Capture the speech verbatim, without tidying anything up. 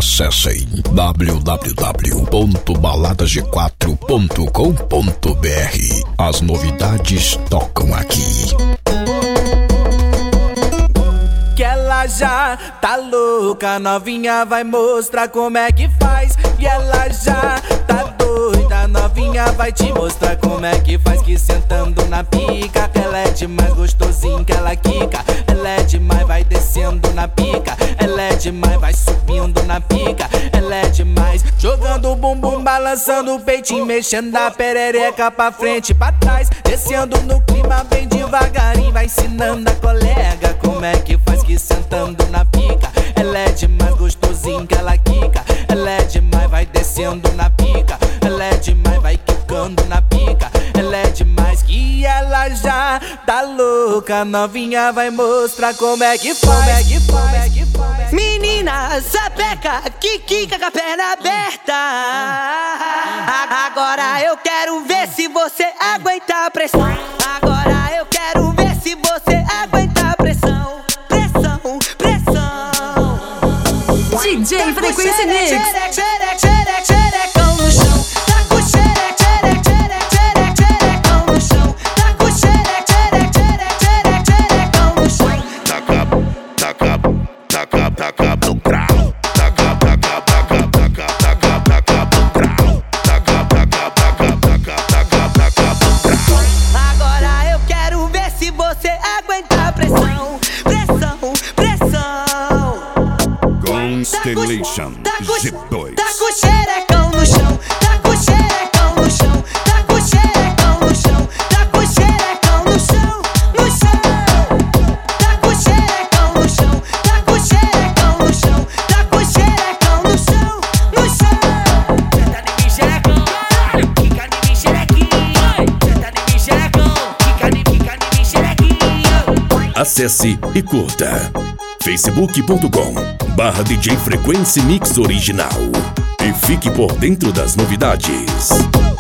Acessem w w w ponto baladas g quatro ponto com ponto b r. As novidades tocam aqui. Que ela já tá louca, novinha vai mostrar como é que faz. Que ela já tá doida, novinha vai te mostrar como é que faz. Que sentando na pica, ela é demais, gostosinho que ela quica. Ela é demais, vai descendo na pica. Ela é demais, vai subindo na pica. Ela é demais, jogando o bumbum, balançando o peitinho, mexendo a perereca pra frente e pra trás. Descendo no clima bem devagarinho, vai ensinando a colega como é que faz. Que sentando na pica, ela é demais, gostosinho que ela quica. Ela é demais, vai descendo na pica. Ela é demais, vai quicando na pica. Ela é demais, que ela já tá louca, novinha vai mostrar como é que faz. Como é que faz? Menina, sapeca, que quica com a perna aberta. Agora eu quero ver se você aguenta a pressão. Agora eu quero ver se você aguenta a pressão. Pressão, pressão. D J Frequência Mix. Xereca, xereca, xereca, xerecão no chão. Tá com xereca, xereca, xereca, xereca, xerecão no chão. Tá com xereca, xereca, xereca, xereca, xerecão no chão. Taca, taca, taca, taca no grau. Taca, taca, taca, taca, taca, taca no grau. Taca, taca, taca, taca, taca, taca no grau. Agora eu quero ver se você aguenta a pressão. Pressão, pressão. Constellation G dois. Tá com xerecão no chão. Tá com xerecão no chão. Tá com xerecão no chão. Tá com xerecão no chão. No chão. Tá com xerecão no chão. Tá com xerecão no chão. Tá com xerecão no chão. No chão. Senta em mim, xerecão. Fica em mim, xerequinho. Senta em mim, xerecão. Fica em mim, fica em mim, xerequinho. Acesse e curta facebook ponto com barra D J Frequência Mix Original e fique por dentro das novidades.